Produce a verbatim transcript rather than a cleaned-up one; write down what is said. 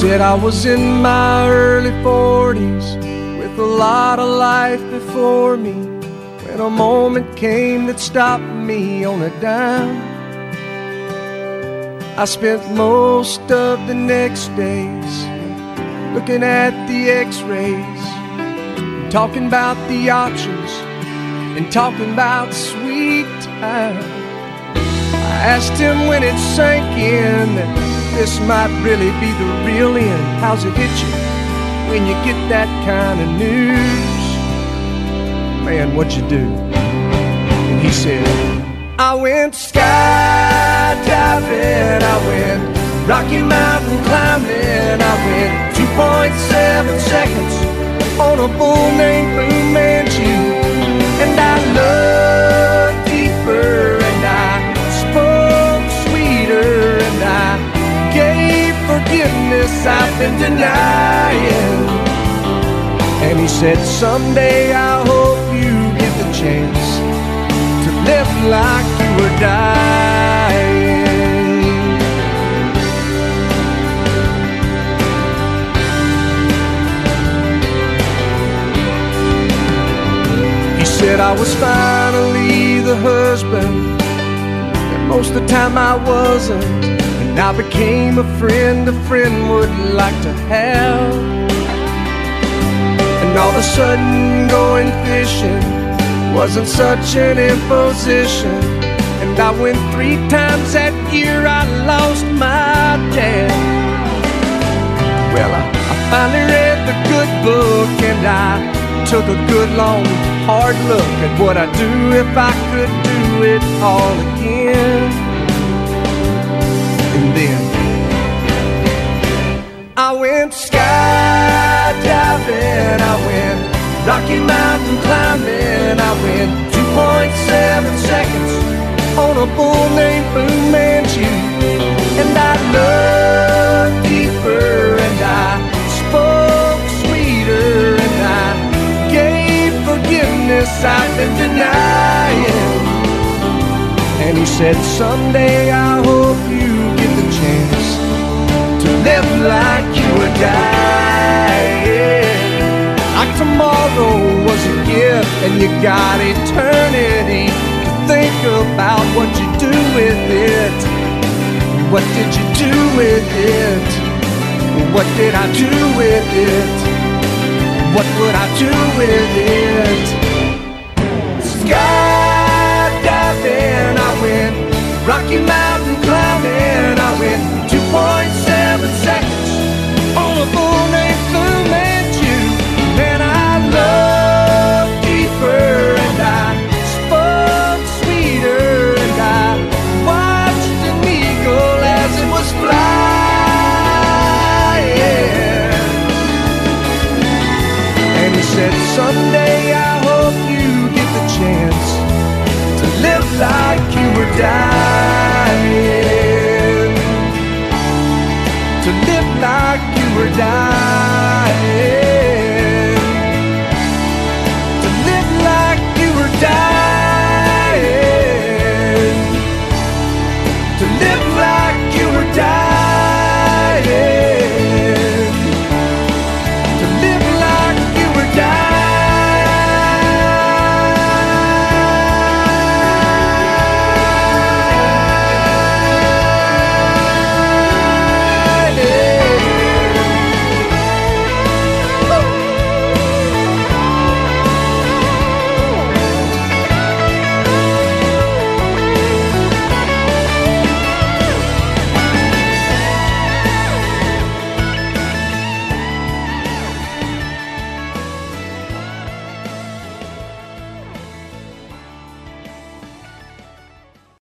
said I was in my early forties with a lot of life before me, when a moment came that stopped me on a dime. I spent most of the next days looking at the x-rays, talking about the options and talking about sweet time. I asked him when it sank in that this might really be the real end. How's it hit you when you get that kind of news? Man, what'd you do? And he said, I went skydiving, I went Rocky Mountain climbing, I went two point seven seconds on a bull named Fu Manchu. And I looked deeper and I spoke sweeter and I gave forgiveness I've been denying. And he said, someday I hope you get the chance to live like you were dying. He said I was finally the husband that most of the time I wasn't, and I became a friend a friend would like to have. And all of a sudden going fishing wasn't such an imposition, and I went three times that year, I lost my dad. Well, I, I finally read the good book, and I took a good long hard look at what I'd do if I could do it all again. And then I went skydiving, I went Rocky Mountain climbing, I went two point seven seconds on a bull named Fu Manchu. And I looked deeper and I spoke sweeter and I gave forgiveness I've been denying. And he said, someday I hope you get the chance to live like you were dying. Like tomorrow was a gift and you got eternity to think about what you do with it. What did you do with it? What did I do with it? What would I do with it?